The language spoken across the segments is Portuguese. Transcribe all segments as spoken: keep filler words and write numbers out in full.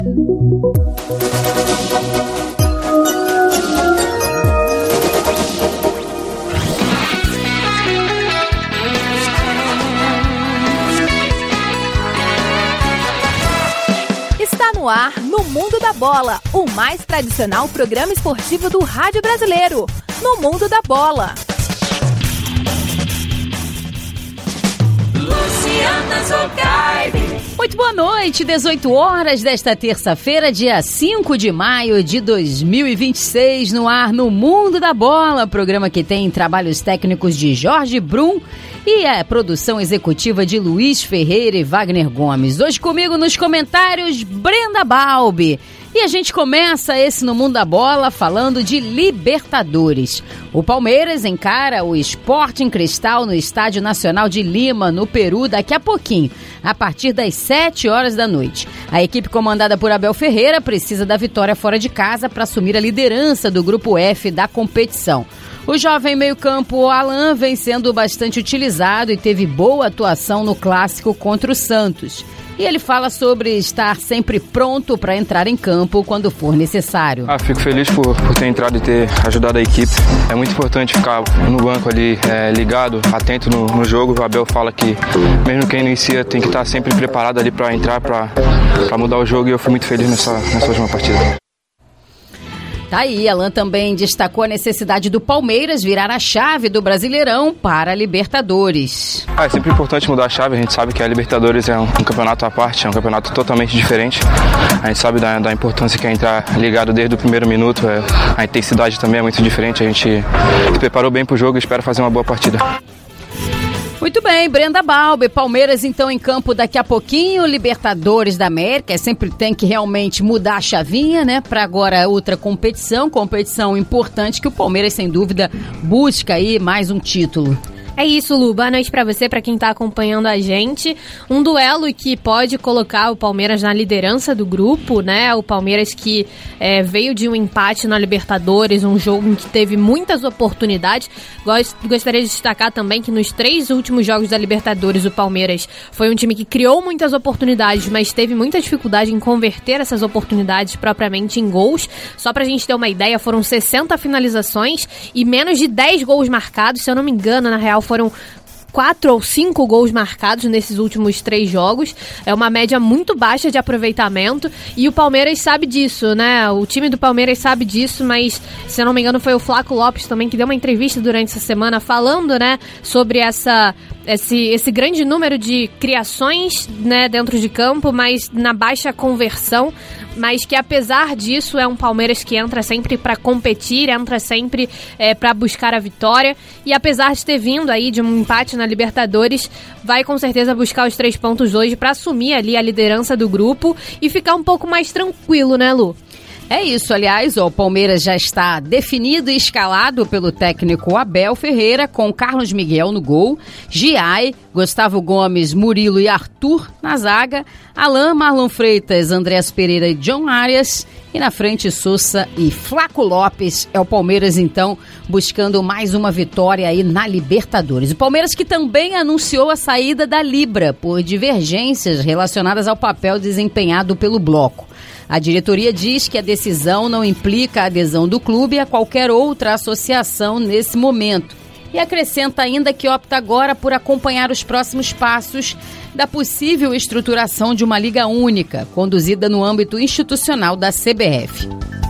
No ar, no Mundo da Bola, o mais tradicional programa esportivo do rádio brasileiro. No Mundo da Bola. Luciana Zogaib. Muito boa noite, dezoito horas desta terça-feira, dia cinco de maio de dois mil e vinte e seis, no ar no Mundo da Bola, programa que tem trabalhos técnicos de Jorge Brum e a produção executiva de Luiz Ferreira e Wagner Gomes. Hoje comigo nos comentários, Brenda Balbi. E a gente começa esse No Mundo da Bola falando de Libertadores. O Palmeiras encara o Sporting Cristal no Estádio Nacional de Lima, no Peru, daqui a pouquinho, a partir das sete horas da noite. A equipe comandada por Abel Ferreira precisa da vitória fora de casa para assumir a liderança do Grupo F da competição. O jovem meio-campo Alan vem sendo bastante utilizado e teve boa atuação no clássico contra o Santos. E ele fala sobre estar sempre pronto para entrar em campo quando for necessário. Ah, fico feliz por, por ter entrado e ter ajudado a equipe. É muito importante ficar no banco ali, é, ligado, atento no, no jogo. O Abel fala que mesmo quem inicia tem que estar sempre preparado ali para entrar, para mudar o jogo, e eu fui muito feliz nessa, nessa última partida. Tá aí, Alan também destacou a necessidade do Palmeiras virar a chave do Brasileirão para a Libertadores. Ah, é sempre importante mudar a chave. A gente sabe que a Libertadores é um, um campeonato à parte, é um campeonato totalmente diferente. A gente sabe da, da importância que é entrar ligado desde o primeiro minuto. É, a intensidade também é muito diferente. A gente se preparou bem para o jogo e espera fazer uma boa partida. Muito bem, Brenda Balbi. Palmeiras então em campo daqui a pouquinho, Libertadores da América, sempre tem que realmente mudar a chavinha, né, para agora outra competição, competição importante que o Palmeiras sem dúvida busca aí mais um título. É isso, Lu. Boa noite pra você, pra quem tá acompanhando a gente. Um duelo que pode colocar o Palmeiras na liderança do grupo, né? O Palmeiras que é, veio de um empate na Libertadores, um jogo em que teve muitas oportunidades. Gostaria de destacar também que nos três últimos jogos da Libertadores, o Palmeiras foi um time que criou muitas oportunidades, mas teve muita dificuldade em converter essas oportunidades propriamente em gols. Só pra gente ter uma ideia, foram sessenta finalizações e menos de dez gols marcados, se eu não me engano, na real, foram quatro ou cinco gols marcados nesses últimos três jogos. É uma média muito baixa de aproveitamento e o Palmeiras sabe disso, né? O time do Palmeiras sabe disso, mas, se eu não me engano, foi o Flaco Lopes também que deu uma entrevista durante essa semana falando, né, sobre essa, esse, esse grande número de criações, né, dentro de campo, mas na baixa conversão, mas que apesar disso é um Palmeiras que entra sempre para competir, entra sempre é, para buscar a vitória, e apesar de ter vindo aí de um empate na Libertadores, vai com certeza buscar os três pontos hoje para assumir ali a liderança do grupo e ficar um pouco mais tranquilo, né, Lu? É isso, aliás, ó, o Palmeiras já está definido e escalado pelo técnico Abel Ferreira, com Carlos Miguel no gol, Giai, Gustavo Gomes, Murilo e Arthur na zaga, Alan, Marlon Freitas, Andrés Pereira e John Arias, e na frente Sousa e Flaco Lopes. É o Palmeiras, então, buscando mais uma vitória aí na Libertadores. O Palmeiras que também anunciou a saída da Libra por divergências relacionadas ao papel desempenhado pelo bloco. A diretoria diz que a decisão não implica a adesão do clube a qualquer outra associação nesse momento. E acrescenta ainda que opta agora por acompanhar os próximos passos da possível estruturação de uma liga única, conduzida no âmbito institucional da C B F.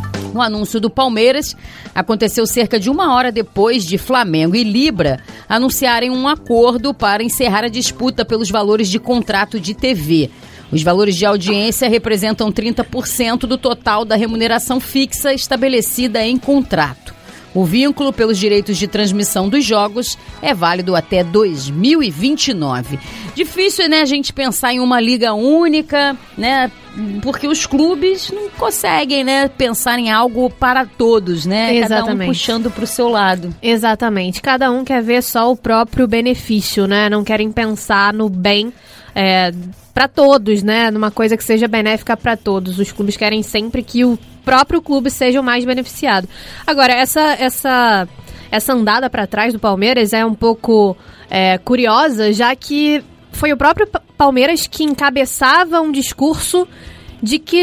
O anúncio do Palmeiras aconteceu cerca de uma hora depois de Flamengo e Libra anunciarem um acordo para encerrar a disputa pelos valores de contrato de T V. Os valores de audiência representam trinta por cento do total da remuneração fixa estabelecida em contrato. O vínculo pelos direitos de transmissão dos jogos é válido até dois mil e vinte e nove. Difícil, né, a gente pensar em uma liga única, né, porque os clubes não conseguem, né, pensar em algo para todos, né? Exatamente. Cada um puxando para o seu lado. Exatamente. Cada um quer ver só o próprio benefício, né? Não querem pensar no bem é, para todos, né? Numa coisa que seja benéfica para todos. Os clubes querem sempre que o próprio clube seja o mais beneficiado. Agora, essa, essa, essa andada para trás do Palmeiras é um pouco é, curiosa, já que foi o próprio Palmeiras que encabeçava um discurso de que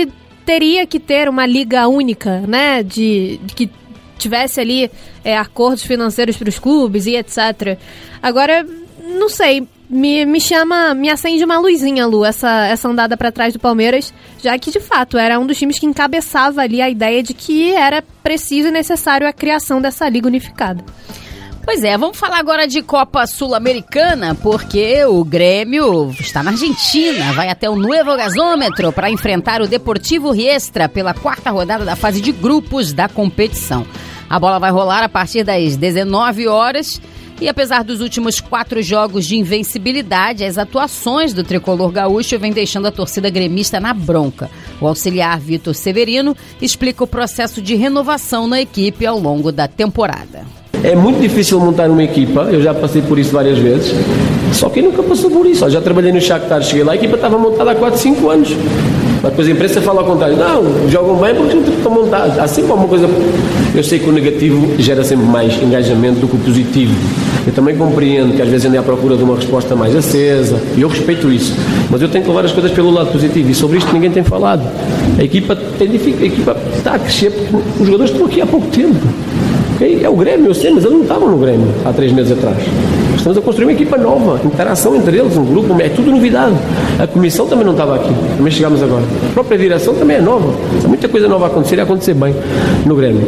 teria que ter uma liga única, né? De, de que tivesse ali é, acordos financeiros para os clubes e etcétera. Agora, não sei, me, me chama, me acende uma luzinha, Lu, essa, essa andada para trás do Palmeiras, já que de fato era um dos times que encabeçava ali a ideia de que era preciso e necessário a criação dessa liga unificada. Pois é, vamos falar agora de Copa Sul-Americana, porque o Grêmio está na Argentina, vai até o Nuevo Gasômetro para enfrentar o Deportivo Riestra pela quarta rodada da fase de grupos da competição. A bola vai rolar a partir das dezenove horas e apesar dos últimos quatro jogos de invencibilidade, as atuações do tricolor gaúcho vêm deixando a torcida gremista na bronca. O auxiliar Vitor Severino explica o processo de renovação na equipe ao longo da temporada. É muito difícil montar uma equipa, eu já passei por isso várias vezes, só que nunca passou por isso. Eu já trabalhei no Shakhtar, cheguei lá, a equipa estava montada há quatro, cinco anos. Mas depois a imprensa fala ao contrário, não, jogam bem porque estão montados. Há sempre alguma coisa. Eu sei que o negativo gera sempre mais engajamento do que o positivo. Eu também compreendo que às vezes andem à procura de uma resposta mais acesa, e eu respeito isso, mas eu tenho que levar as coisas pelo lado positivo, e sobre isto ninguém tem falado. A equipa, tem, a equipa está a crescer porque os jogadores estão aqui há pouco tempo. É o Grêmio, eu sei, mas eles não estavam no Grêmio há três meses atrás. Estamos a construir uma equipa nova, interação entre eles, um grupo, é tudo novidade. A comissão também não estava aqui, também chegámos agora. A própria direção também é nova. Há muita coisa nova a acontecer e a acontecer bem no Grêmio.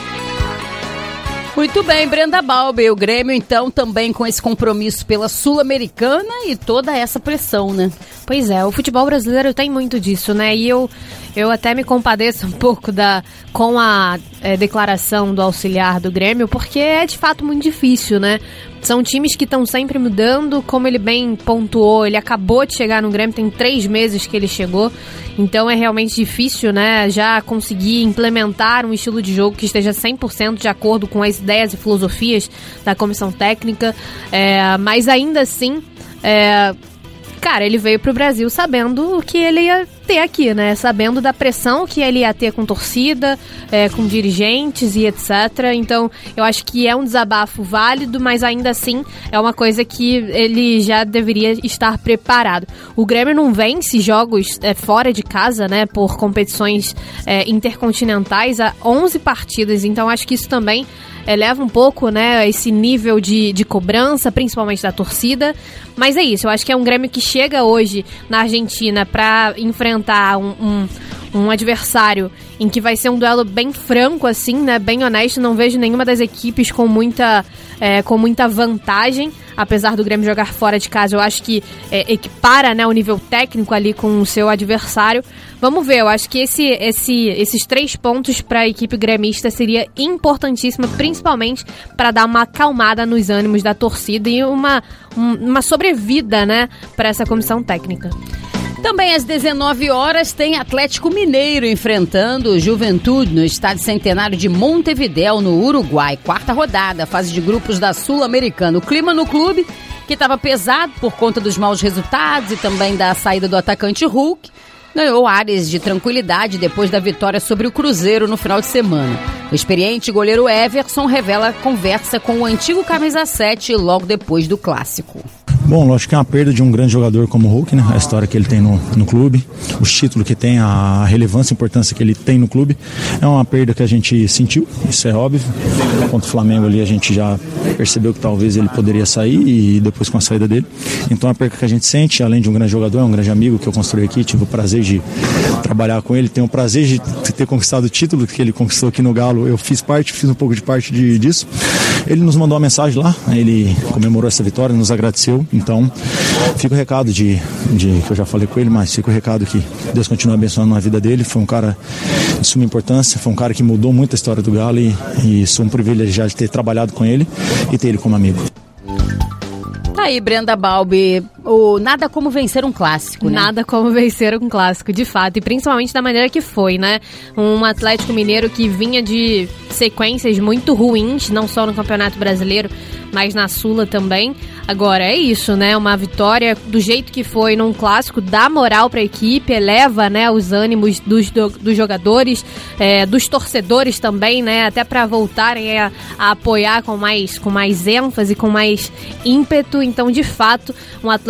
Muito bem, Brenda Balbi, o Grêmio então também com esse compromisso pela Sul-Americana e toda essa pressão, né? Pois é, o futebol brasileiro tem muito disso, né? E eu, eu até me compadeço um pouco da, com a é, declaração do auxiliar do Grêmio, porque é de fato muito difícil, né? São times que estão sempre mudando, como ele bem pontuou, ele acabou de chegar no Grêmio, tem três meses que ele chegou, então é realmente difícil, né, já conseguir implementar um estilo de jogo que esteja cem por cento de acordo com as ideias e filosofias da comissão técnica, é, mas ainda assim, é, cara, ele veio pro Brasil sabendo o que ele ia ter aqui, né? Sabendo da pressão que ele ia ter com torcida, é, com dirigentes e etcétera. Então, eu acho que é um desabafo válido, mas ainda assim é uma coisa que ele já deveria estar preparado. O Grêmio não vence jogos é, fora de casa, né? Por competições é, intercontinentais há onze partidas. Então, acho que isso também eleva um pouco, né, esse nível de, de cobrança, principalmente da torcida. Mas é isso, eu acho que é um Grêmio que chega hoje na Argentina para enfrentar um, um, um adversário em que vai ser um duelo bem franco, assim, né, bem honesto. Não vejo nenhuma das equipes com muita, é, com muita vantagem. Apesar do Grêmio jogar fora de casa, eu acho que é, equipara, né, o nível técnico ali com o seu adversário. Vamos ver, eu acho que esse, esse, esses três pontos para a equipe gremista seria importantíssima, principalmente para dar uma acalmada nos ânimos da torcida e uma, um, uma sobrevida, né, para essa comissão técnica. Também às dezenove horas tem Atlético Mineiro enfrentando o Juventude no Estádio Centenário de Montevidéu, no Uruguai. Quarta rodada, fase de grupos da Sul-Americana. O clima no clube, que estava pesado por conta dos maus resultados e também da saída do atacante Hulk, ganhou áreas de tranquilidade depois da vitória sobre o Cruzeiro no final de semana. O experiente goleiro Everson revela a conversa com o antigo camisa sete logo depois do clássico. Bom, lógico que é uma perda de um grande jogador como o Hulk, né? A história que ele tem no, no clube, os títulos que tem, a relevância e importância que ele tem no clube. É uma perda que a gente sentiu, isso é óbvio. Contra o Flamengo ali a gente já percebeu que talvez ele poderia sair e depois com a saída dele. Então é uma perda que a gente sente, além de um grande jogador, é um grande amigo que eu construí aqui, tive o prazer de trabalhar com ele, tenho o prazer de ter conquistado o título que ele conquistou aqui no Galo. Eu fiz parte, fiz um pouco de parte de, disso. Ele nos mandou uma mensagem lá, ele comemorou essa vitória, nos agradeceu. Então, fica o recado de, de que eu já falei com ele, mas fica o recado que Deus continue abençoando na vida dele. Foi um cara de suma importância, foi um cara que mudou muito a história do Galo e, e sou um privilegiado de ter trabalhado com ele e ter ele como amigo. Tá aí, Brenda Balbi, o nada como vencer um clássico, né? Nada como vencer um clássico, de fato, e principalmente da maneira que foi, né? Um Atlético Mineiro que vinha de sequências muito ruins, não só no Campeonato Brasileiro, mas na Sula também. Agora é isso, né? Uma vitória do jeito que foi num clássico dá moral para a equipe, eleva, né, os ânimos dos, do, dos jogadores, é, dos torcedores também, né? Até para voltarem a, a apoiar com mais, com mais ênfase, com mais ímpeto. Então, de fato, um Atlético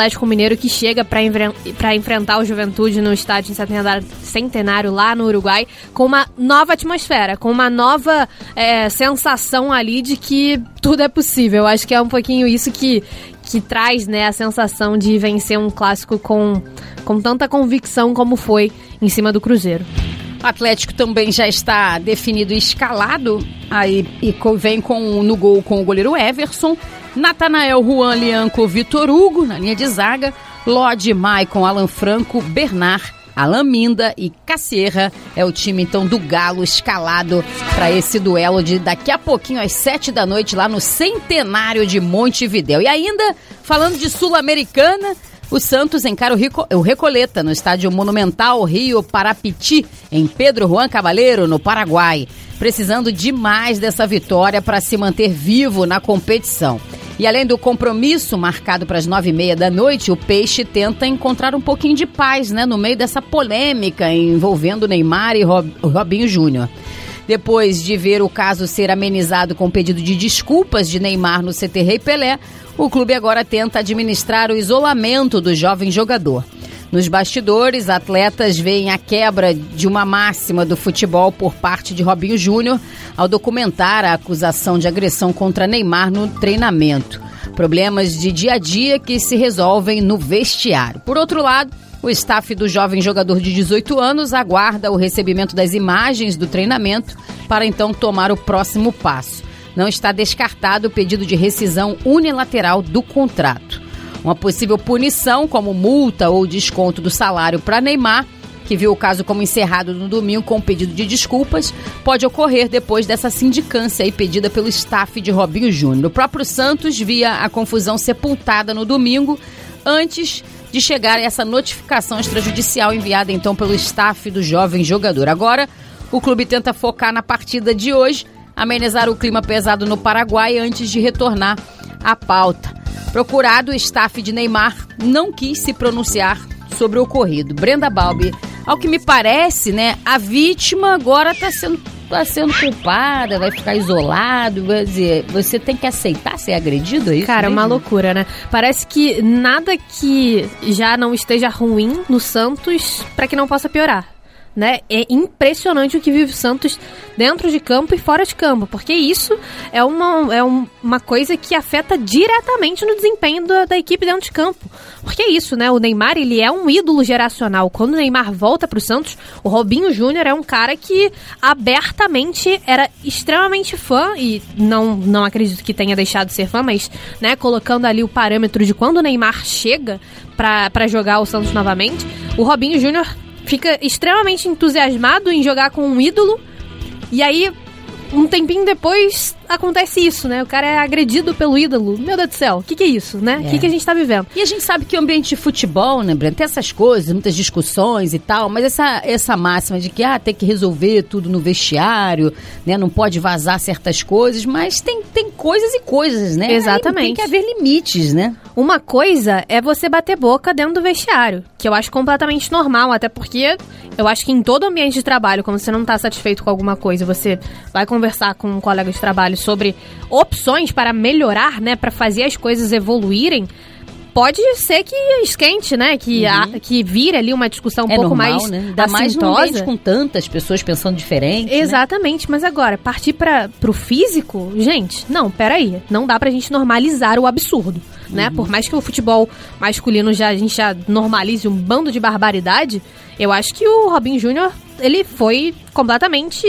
Atlético Mineiro que chega para enfre- para enfrentar o Juventude no estádio Centenário, Centenário lá no Uruguai com uma nova atmosfera, com uma nova é, sensação ali de que tudo é possível. Acho que é um pouquinho isso que, que traz, né, a sensação de vencer um clássico com, com tanta convicção como foi em cima do Cruzeiro. O Atlético também já está definido e escalado, aí e vem com, no gol com o goleiro Everson, Natanael, Juan, Lianco, Vitor Hugo na linha de zaga, Lodi, Maicon, Alan Franco, Bernard, Alan Minda e Cassierra. É o time então do Galo escalado para esse duelo de daqui a pouquinho às sete da noite lá no Centenário de Montevidéu. E ainda, falando de Sul-Americana, o Santos encara o, Rico, o Recoleta no estádio Monumental Rio Parapiti, em Pedro Juan Cabaleiro, no Paraguai, precisando demais dessa vitória para se manter vivo na competição. E além do compromisso marcado para as nove e meia da noite, o Peixe tenta encontrar um pouquinho de paz, né, no meio dessa polêmica envolvendo Neymar e Rob, Robinho Júnior. Depois de ver o caso ser amenizado com pedido de desculpas de Neymar no C T Rei Pelé, o clube agora tenta administrar o isolamento do jovem jogador. Nos bastidores, atletas veem a quebra de uma máxima do futebol por parte de Robinho Júnior ao documentar a acusação de agressão contra Neymar no treinamento. Problemas de dia a dia que se resolvem no vestiário. Por outro lado, o staff do jovem jogador de dezoito anos aguarda o recebimento das imagens do treinamento para então tomar o próximo passo. Não está descartado o pedido de rescisão unilateral do contrato. Uma possível punição, como multa ou desconto do salário para Neymar, que viu o caso como encerrado no domingo com pedido de desculpas, pode ocorrer depois dessa sindicância aí pedida pelo staff de Robinho Júnior. O próprio Santos via a confusão sepultada no domingo, antes de chegar essa notificação extrajudicial enviada então pelo staff do jovem jogador. Agora, o clube tenta focar na partida de hoje, amenizar o clima pesado no Paraguai antes de retornar à pauta. Procurado, o staff de Neymar não quis se pronunciar sobre o ocorrido. Brenda Balbi, ao que me parece, né, a vítima agora está sendo, tá sendo culpada, vai ficar isolado, vai dizer, você tem que aceitar ser agredido, é isso? Cara, mesmo? Uma loucura, né? Parece que nada que já não esteja ruim no Santos para que não possa piorar. Né? É impressionante o que vive o Santos dentro de campo e fora de campo, porque isso é uma, é um, uma coisa que afeta diretamente no desempenho da, da equipe dentro de campo. Porque é isso, né? O Neymar, ele é um ídolo geracional. Quando o Neymar volta pro Santos, o Robinho Júnior é um cara que abertamente era extremamente fã, e não, não acredito que tenha deixado de ser fã, mas, né, colocando ali o parâmetro de quando o Neymar chega pra, pra jogar o Santos novamente, o Robinho Júnior fica extremamente entusiasmado em jogar com um ídolo, e aí, um tempinho depois, acontece isso, né? O cara é agredido pelo ídolo. Meu Deus do céu, o que, que é isso, né? O é. que, que a gente tá vivendo? E a gente sabe que o ambiente de futebol, né, Breno, tem essas coisas, muitas discussões e tal, mas essa, essa máxima de que ah, tem que resolver tudo no vestiário, né? Não pode vazar certas coisas, mas tem, tem coisas e coisas, né? Exatamente. Aí tem que haver limites, né? Uma coisa é você bater boca dentro do vestiário, que eu acho completamente normal, até porque eu acho que em todo ambiente de trabalho, quando você não tá satisfeito com alguma coisa, você vai conversar com um colega de trabalho sobre opções para melhorar, né, para fazer as coisas evoluírem, pode ser que esquente, né, que, uhum. a, que vire ali uma discussão um é pouco normal, mais né? Ainda mais num ambiente com tantas pessoas pensando diferente. Exatamente, né? Mas agora, partir para pro físico, gente, não, peraí, não dá pra gente normalizar o absurdo, uhum. né, por mais que o futebol masculino já, a gente já normalize um bando de barbaridade, eu acho que o Robinho Júnior, ele foi completamente...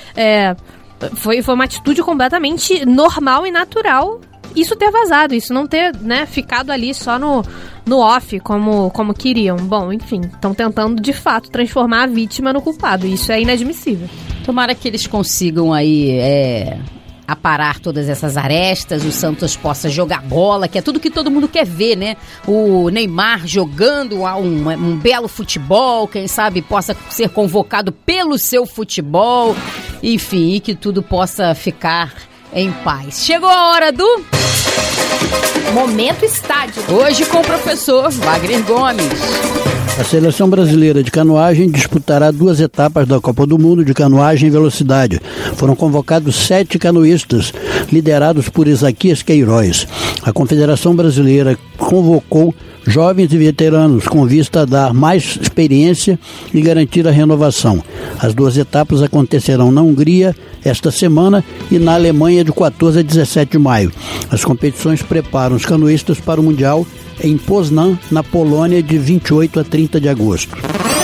É, Foi, foi uma atitude completamente normal e natural isso ter vazado, isso não ter, né, ficado ali só no, no off, como, como queriam. Bom, enfim, estão tentando de fato transformar a vítima no culpado, e isso é inadmissível. Tomara que eles consigam aí é, aparar todas essas arestas, o Santos possa jogar bola, que é tudo que todo mundo quer ver, né? O Neymar jogando um, um belo futebol, quem sabe possa ser convocado pelo seu futebol, enfim, e que tudo possa ficar em paz. Chegou a hora do... Momento Estádio. Hoje com o professor Wagner Gomes. A seleção brasileira de canoagem disputará duas etapas da Copa do Mundo de canoagem e velocidade. Foram convocados sete canoístas, liderados por Isaquias Queiroz. A Confederação Brasileira convocou jovens e veteranos com vista a dar mais experiência e garantir a renovação. As duas etapas acontecerão na Hungria esta semana e na Alemanha de quatorze a dezessete de maio. As competições preparam os canoístas para o Mundial em Poznan, na Polônia, de vinte e oito a trinta de agosto.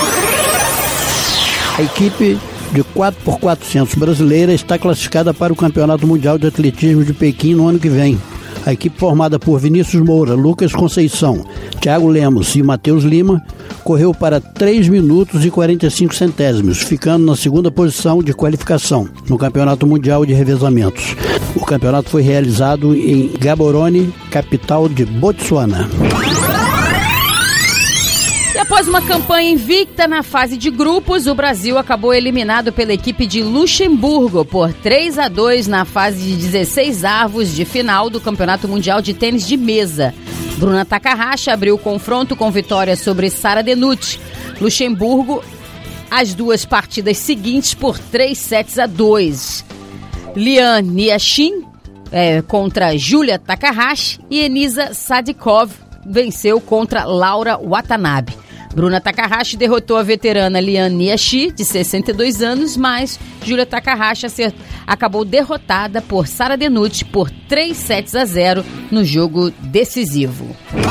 A equipe de quatro por quatrocentos brasileira está classificada para o Campeonato Mundial de Atletismo de Pequim no ano que vem. A equipe formada por Vinícius Moura, Lucas Conceição, Thiago Lemos e Matheus Lima correu para três minutos e quarenta e cinco centésimos, ficando na segunda posição de qualificação no Campeonato Mundial de Revezamentos. O campeonato foi realizado em Gaborone, capital de Botsuana. E após uma campanha invicta na fase de grupos, o Brasil acabou eliminado pela equipe de Luxemburgo por três a dois na fase de dezesseis avos de final do Campeonato Mundial de Tênis de Mesa. Bruna Takahashi abriu o confronto com vitória sobre Sara Denucci. Luxemburgo, as duas partidas seguintes por três sets a dois. Lian Niashin é, contra Julia Takahashi e Enisa Sadikov venceu contra Laura Watanabe. Bruna Takahashi derrotou a veterana Lian Niashi, de sessenta e dois anos, mas Julia Takahashi acert... acabou derrotada por Sara Denucci por três sets a zero no jogo decisivo.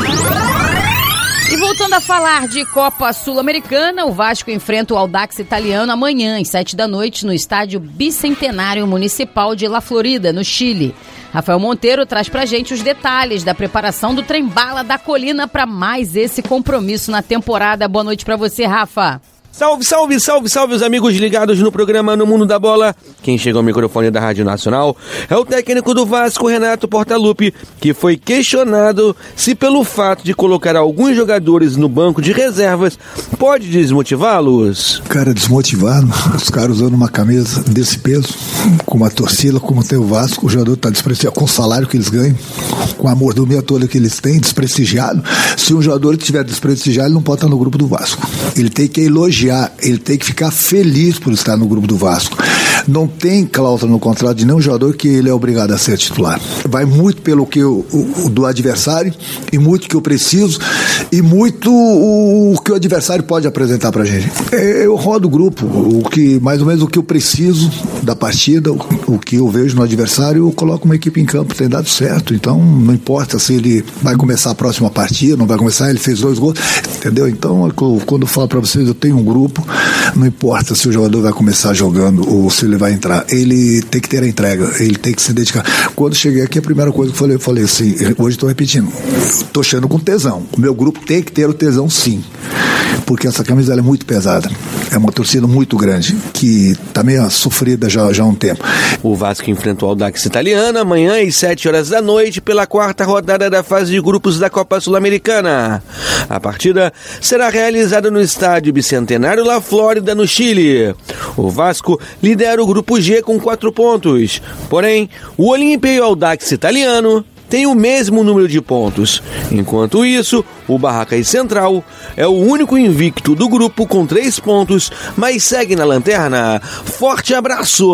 E voltando a falar de Copa Sul-Americana, o Vasco enfrenta o Audax Italiano amanhã, às sete da noite, no estádio Bicentenário Municipal de La Florida, no Chile. Rafael Monteiro traz pra gente os detalhes da preparação do Trem-Bala da Colina para mais esse compromisso na temporada. Boa noite pra você, Rafa. Salve, salve, salve, salve os amigos ligados no programa No Mundo da Bola. Quem chega ao microfone da Rádio Nacional é o técnico do Vasco, Renato Portaluppi, que foi questionado se pelo fato de colocar alguns jogadores no banco de reservas pode desmotivá-los. Cara, desmotivar, os caras usando uma camisa desse peso, com uma torcida como tem o Vasco, o jogador está desprestigiado, com o salário que eles ganham, com a mordomia toda que eles têm, desprestigiado. Se um jogador estiver desprestigiado, ele não pode estar no grupo do Vasco. Ele tem que elogiar, ele tem que ficar feliz por estar no grupo do Vasco. Não tem cláusula no contrato de nenhum jogador que ele é obrigado a ser titular. Vai muito pelo que o, o do adversário e muito que eu preciso e muito o, o que o adversário pode apresentar pra gente. Eu rodo o grupo, o que, mais ou menos o que eu preciso da partida, o, o que eu vejo no adversário, eu coloco uma equipe em campo, tem dado certo. Então não importa se ele vai começar a próxima partida, não vai começar, ele fez dois gols, entendeu? Então quando eu falo pra vocês, eu tenho um grupo, não importa se o jogador vai começar jogando ou se ele vai entrar, ele tem que ter a entrega, ele tem que se dedicar. Quando cheguei aqui, a primeira coisa que eu falei, eu falei assim, hoje estou repetindo, estou cheando com tesão, o meu grupo tem que ter o tesão sim, porque essa camisa ela é muito pesada, é uma torcida muito grande, que está meio sofrida já, já há um tempo. O Vasco enfrentou o Audax Italiano amanhã às sete horas da noite pela quarta rodada da fase de grupos da Copa Sul-Americana. A partida será realizada no estádio Bicentenário La Florida, no Chile. O Vasco lidera o grupo G com quatro pontos, porém o Olímpia e o Audax Italiano tem o mesmo número de pontos. Enquanto isso, o Barracas Central é o único invicto do grupo com três pontos, mas segue na lanterna. Forte abraço!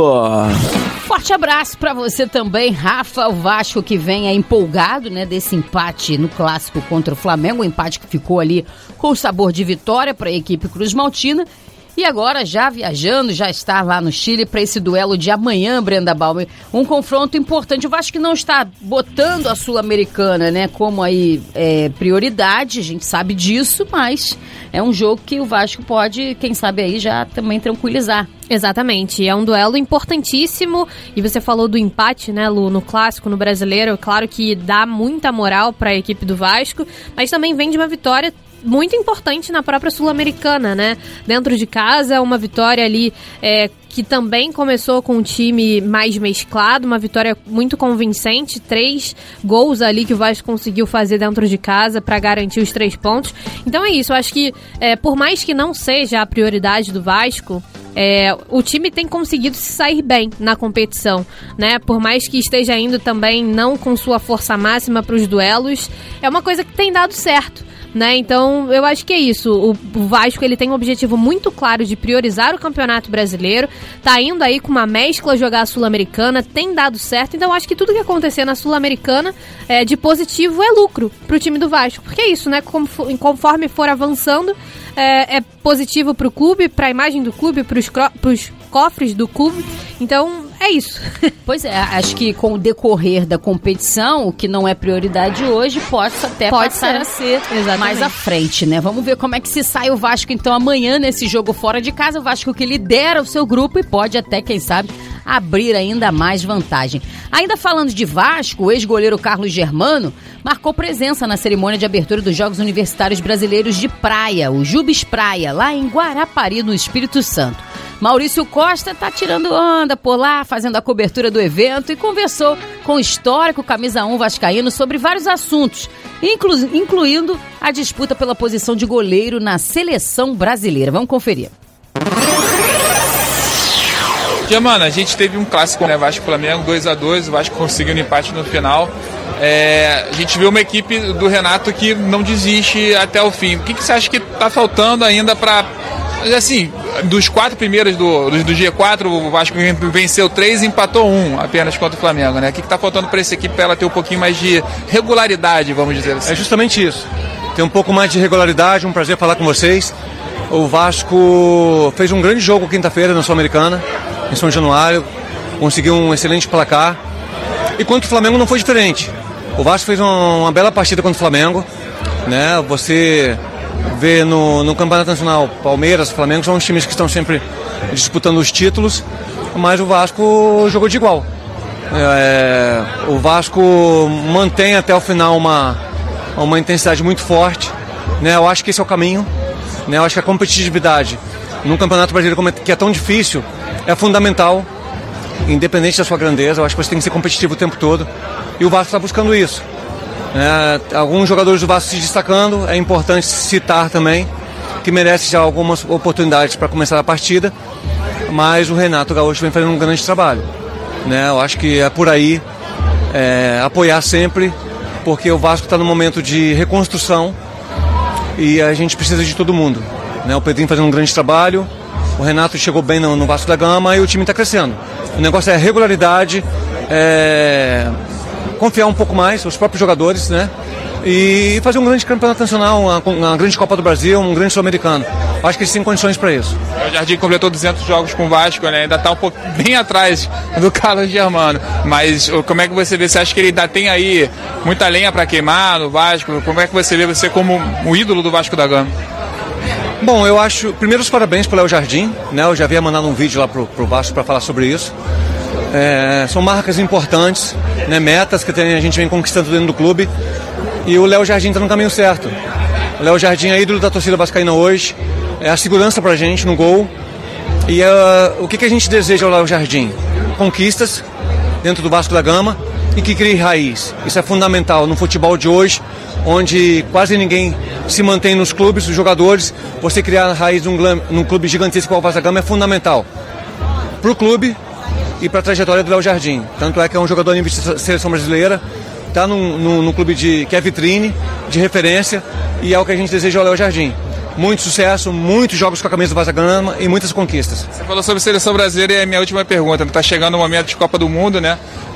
Forte abraço para você também, Rafa. O Vasco que vem é empolgado, né, desse empate no clássico contra o Flamengo, um empate que ficou ali com o sabor de vitória para a equipe Cruz Maltina. E agora, já viajando, já está lá no Chile para esse duelo de amanhã, Brenda Baumer. Um confronto importante. O Vasco não está botando a Sul-Americana, né, como aí é, prioridade, a gente sabe disso, mas é um jogo que o Vasco pode, quem sabe aí, já também tranquilizar. Exatamente, é um duelo importantíssimo e você falou do empate, né, Lu, no clássico, no brasileiro, claro que dá muita moral para a equipe do Vasco, mas também vem de uma vitória muito importante na própria Sul-Americana, né? Dentro de casa, uma vitória ali é, que também começou com um time mais mesclado, uma vitória muito convincente, três gols ali que o Vasco conseguiu fazer dentro de casa para garantir os três pontos. Então é isso, eu acho que é, por mais que não seja a prioridade do Vasco, É, o time tem conseguido se sair bem na competição, né? Por mais que esteja indo também não com sua força máxima para os duelos, é uma coisa que tem dado certo. né? Então, eu acho que é isso. O, o Vasco, ele tem um objetivo muito claro de priorizar o Campeonato Brasileiro, tá indo aí com uma mescla jogar a Sul-Americana, tem dado certo, então acho que tudo que acontecer na Sul-Americana é, de positivo é lucro pro time do Vasco, porque é isso, né? Como, conforme for avançando, é, é positivo pro clube, pra imagem do clube, pros, pros cofres do clube, então é isso. Pois é, acho que com o decorrer da competição, o que não é prioridade hoje, pode até Pode passar ser. a ser Exatamente. mais à frente, né? Vamos ver como é que se sai o Vasco, então, amanhã nesse jogo fora de casa. O Vasco que lidera o seu grupo e pode até, quem sabe, abrir ainda mais vantagem. Ainda falando de Vasco, o ex-goleiro Carlos Germano marcou presença na cerimônia de abertura dos Jogos Universitários Brasileiros de Praia, o Jubes Praia, lá em Guarapari, no Espírito Santo. Maurício Costa tá tirando onda por lá, fazendo a cobertura do evento e conversou com o histórico camisa um vascaíno sobre vários assuntos, inclu- incluindo a disputa pela posição de goleiro na seleção brasileira. Vamos conferir. Mano, a gente teve um clássico, né? Vasco e Flamengo, dois a dois, o Vasco conseguiu um empate no final. É, a gente viu uma equipe do Renato que não desiste até o fim. O que, que você acha que tá faltando ainda para, assim, dos quatro primeiros do, do, do G quatro, o Vasco venceu três e empatou um apenas contra o Flamengo, né? O que, que tá faltando para essa equipe para ela ter um pouquinho mais de regularidade, vamos dizer assim? É justamente isso. Tem um pouco mais de regularidade, um prazer falar com vocês. O Vasco fez um grande jogo quinta-feira na Sul-Americana, em São Januário, conseguiu um excelente placar. E contra o Flamengo não foi diferente. O Vasco fez uma, uma bela partida contra o Flamengo, né? Você vê no, no Campeonato Nacional, Palmeiras, Flamengo são os times que estão sempre disputando os títulos, mas o Vasco jogou de igual. É, o Vasco mantém até o final uma, uma intensidade muito forte, né? Eu acho que esse é o caminho, né? Eu acho que a competitividade num Campeonato Brasileiro que é tão difícil é fundamental, independente da sua grandeza. Eu acho que você tem que ser competitivo o tempo todo, e o Vasco está buscando isso. É, alguns jogadores do Vasco se destacando, é importante citar também, que merece já algumas oportunidades para começar a partida, mas o Renato Gaúcho vem fazendo um grande trabalho, né? Eu acho que é por aí, é, apoiar sempre, porque o Vasco está num momento de reconstrução e a gente precisa de todo mundo, né? O Pedrinho fazendo um grande trabalho, o Renato chegou bem no, no Vasco da Gama e o time está crescendo. O negócio é regularidade, é, confiar um pouco mais nos próprios jogadores, né? E fazer um grande campeonato nacional, uma, uma grande Copa do Brasil, um grande sul-americano. Acho que eles têm condições para isso. O Jardim completou duzentos jogos com o Vasco, né? Ainda está um pouco bem atrás do Carlos Germano. Mas como é que você vê? Você acha que ele ainda tem aí muita lenha para queimar no Vasco? Como é que você vê você como o ídolo do Vasco da Gama? Bom, eu acho... Primeiro, os parabéns para o Léo Jardim, né? Eu já havia mandado um vídeo lá pro, pro Vasco para falar sobre isso. É, são marcas importantes, né? Metas que tem, a gente vem conquistando dentro do clube. E o Léo Jardim está no caminho certo. O Léo Jardim é ídolo da torcida vascaína hoje, é a segurança pra gente no gol. E uh, o que, que a gente deseja ao Léo Jardim? Conquistas dentro do Vasco da Gama e que crie raiz. Isso é fundamental no futebol de hoje, onde quase ninguém se mantém nos clubes, os jogadores. Você criar raiz num, num clube gigantesco como o Vasco da Gama é fundamental pro clube e para a trajetória do Léo Jardim. Tanto é que é um jogador nível de seleção brasileira, está num, num, num clube de, que é vitrine, de referência, e é o que a gente deseja ao Léo Jardim. Muito sucesso, muitos jogos com a camisa do Vasco da Gama e muitas conquistas. Você falou sobre a seleção brasileira e é a minha última pergunta. Está chegando o momento de Copa do Mundo, né?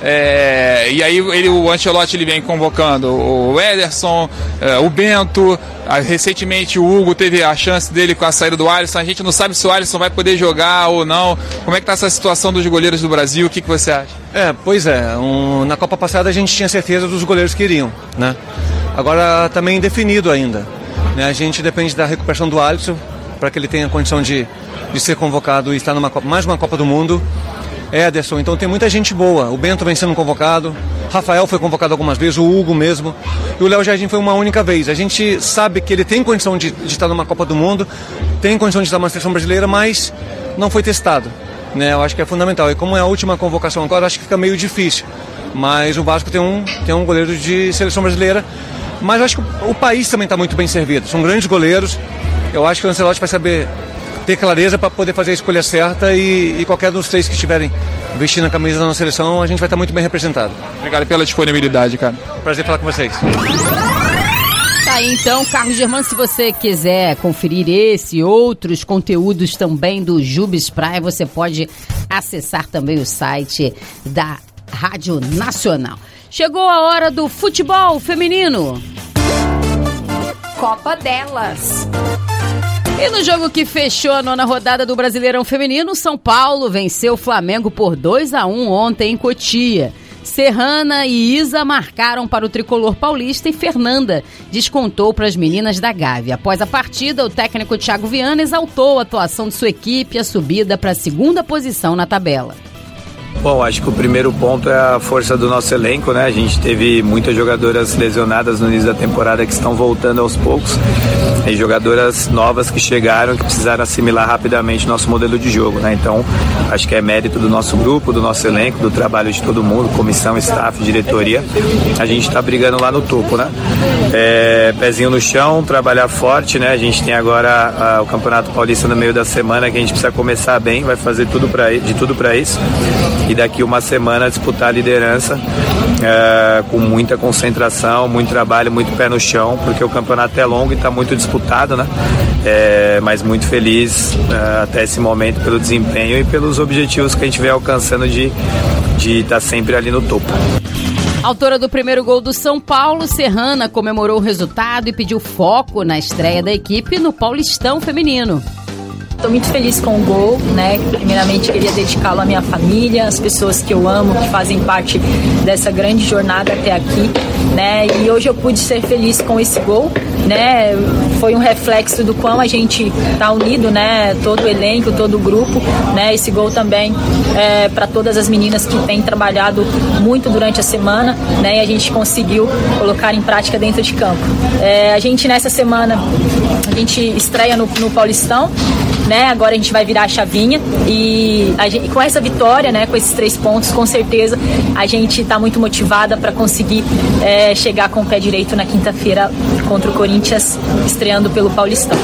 É, e aí ele, o Ancelotti ele vem convocando o Ederson, é, o Bento. Recentemente o Hugo teve a chance dele com a saída do Alisson. A gente não sabe se o Alisson vai poder jogar ou não. Como é que está essa situação dos goleiros do Brasil? O que, que você acha? É, pois é. Um, na Copa passada a gente tinha certeza dos goleiros que iriam, né? Agora está meio indefinido ainda. Né? A gente depende da recuperação do Alisson para que ele tenha condição de, de ser convocado e estar numa Copa, mais uma Copa do Mundo. Ederson, então tem muita gente boa. O Bento vem sendo convocado, Rafael foi convocado algumas vezes, o Hugo mesmo, e o Léo Jardim foi uma única vez. A gente sabe que ele tem condição de, de estar numa Copa do Mundo, tem condição de estar numa seleção brasileira, mas não foi testado, né? Eu acho que é fundamental. E como é a última convocação agora, acho que fica meio difícil. Mas o Vasco tem um, tem um goleiro de seleção brasileira, mas eu acho que o, o país também está muito bem servido. São grandes goleiros. Eu acho que o Ancelotti vai saber ter clareza para poder fazer a escolha certa e, e qualquer dos três que estiverem vestindo a camisa da nossa seleção, a gente vai estar muito bem representado. Obrigado pela disponibilidade, cara. Prazer falar com vocês. Tá aí então, Carlos Germano, se você quiser conferir esse e outros conteúdos também do Jubes Praia, você pode acessar também o site da Rádio Nacional. Chegou a hora do futebol feminino. Copa delas. E no jogo que fechou a nona rodada do Brasileirão Feminino, São Paulo venceu o Flamengo por dois a um ontem em Cotia. Serrana e Isa marcaram para o tricolor paulista e Fernanda descontou para as meninas da Gávea. Após a partida, o técnico Thiago Viana exaltou a atuação de sua equipe e a subida para a segunda posição na tabela. Bom, acho que o primeiro ponto é a força do nosso elenco, né? A gente teve muitas jogadoras lesionadas no início da temporada que estão voltando aos poucos e jogadoras novas que chegaram que precisaram assimilar rapidamente nosso modelo de jogo, né? Então, acho que é mérito do nosso grupo, do nosso elenco, do trabalho de todo mundo, comissão, staff, diretoria. A gente está brigando lá no topo, né? É, pezinho no chão, trabalhar forte, né? A gente tem agora a, o Campeonato Paulista no meio da semana que a gente precisa começar bem, vai fazer tudo pra, de tudo para isso. E daqui uma semana disputar a liderança é, com muita concentração, muito trabalho, muito pé no chão, porque o campeonato é longo e está muito disputado, né? É, mas muito feliz é, até esse momento pelo desempenho e pelos objetivos que a gente vem alcançando de de estar sempre ali no topo. Autora do primeiro gol do São Paulo, Serrana comemorou o resultado e pediu foco na estreia da equipe no Paulistão Feminino. Estou muito feliz com o gol, né? Primeiramente queria dedicá-lo à minha família, às pessoas que eu amo, que fazem parte dessa grande jornada até aqui, né? E hoje eu pude ser feliz com esse gol, né? Foi um reflexo do quão a gente está unido, né? Todo o elenco, todo o grupo, né? Esse gol também é para todas as meninas que têm trabalhado muito durante a semana, né? E a gente conseguiu colocar em prática dentro de campo. É, a gente nessa semana a gente estreia no, no Paulistão. Né? Agora a gente vai virar a chavinha e a gente, com essa vitória, né, com esses três pontos, com certeza a gente está muito motivada para conseguir é, chegar com o pé direito na quinta-feira contra o Corinthians, estreando pelo Paulistão.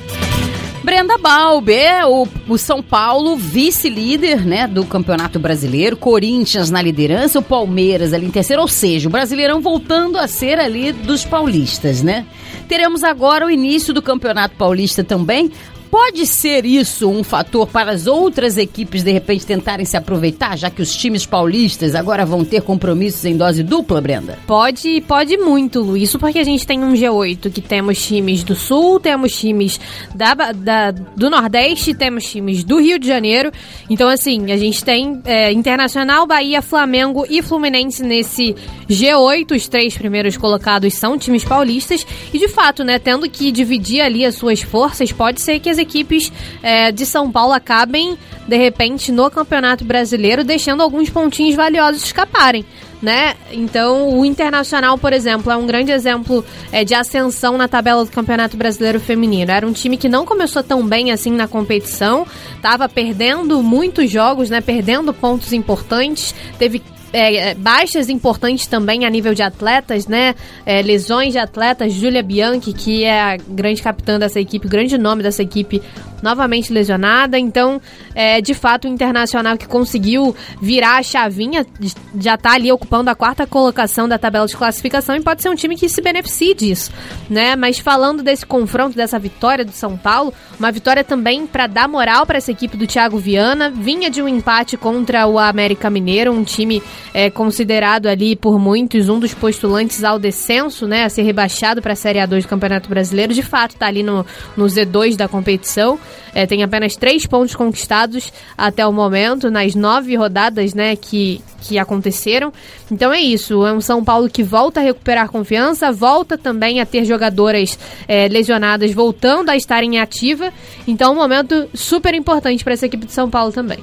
Brenda Balbi, o, o São Paulo vice-líder, né, do Campeonato Brasileiro, Corinthians na liderança, o Palmeiras ali em terceiro, ou seja, o Brasileirão voltando a ser ali dos paulistas, né? Teremos agora o início do Campeonato Paulista também. Pode ser isso um fator para as outras equipes, de repente, tentarem se aproveitar, já que os times paulistas agora vão ter compromissos em dose dupla, Brenda? Pode, pode muito, Lu. Isso porque a gente tem um G oito que temos times do Sul, temos times da, da, do Nordeste, temos times do Rio de Janeiro. Então, assim, a gente tem é, Internacional, Bahia, Flamengo e Fluminense nesse G oito. Os três primeiros colocados são times paulistas. E, de fato, né, tendo que dividir ali as suas forças, pode ser que as equipes é, de São Paulo acabem, de repente, no Campeonato Brasileiro, deixando alguns pontinhos valiosos escaparem, né? Então, o Internacional, por exemplo, é um grande exemplo é, de ascensão na tabela do Campeonato Brasileiro Feminino. Era um time que não começou tão bem assim na competição, estava perdendo muitos jogos, né? Perdendo pontos importantes, teve É, baixas importantes também a nível de atletas, né? É, lesões de atletas, Júlia Bianchi, que é a grande capitã dessa equipe, o grande nome dessa equipe, novamente lesionada. Então, é, de fato, o Internacional que conseguiu virar a chavinha, já está ali ocupando a quarta colocação da tabela de classificação e pode ser um time que se beneficie disso, né? Mas falando desse confronto, dessa vitória do São Paulo, uma vitória também para dar moral para essa equipe do Thiago Viana, vinha de um empate contra o América Mineiro, um time é considerado ali por muitos um dos postulantes ao descenso, né, a ser rebaixado para a Série A dois do Campeonato Brasileiro. De fato, está ali no, no Z dois da competição. É, tem apenas três pontos conquistados até o momento, nas nove rodadas, né, que, que aconteceram. Então é isso, é um São Paulo que volta a recuperar confiança, volta também a ter jogadoras é, lesionadas voltando a estarem em ativa. Então é um momento super importante para essa equipe de São Paulo também.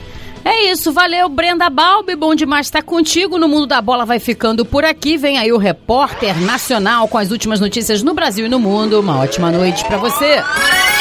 É isso, valeu, Brenda Balbi, bom demais estar contigo. No Mundo da Bola vai ficando por aqui. Vem aí o Repórter Nacional com as últimas notícias no Brasil e no mundo. Uma ótima noite para você.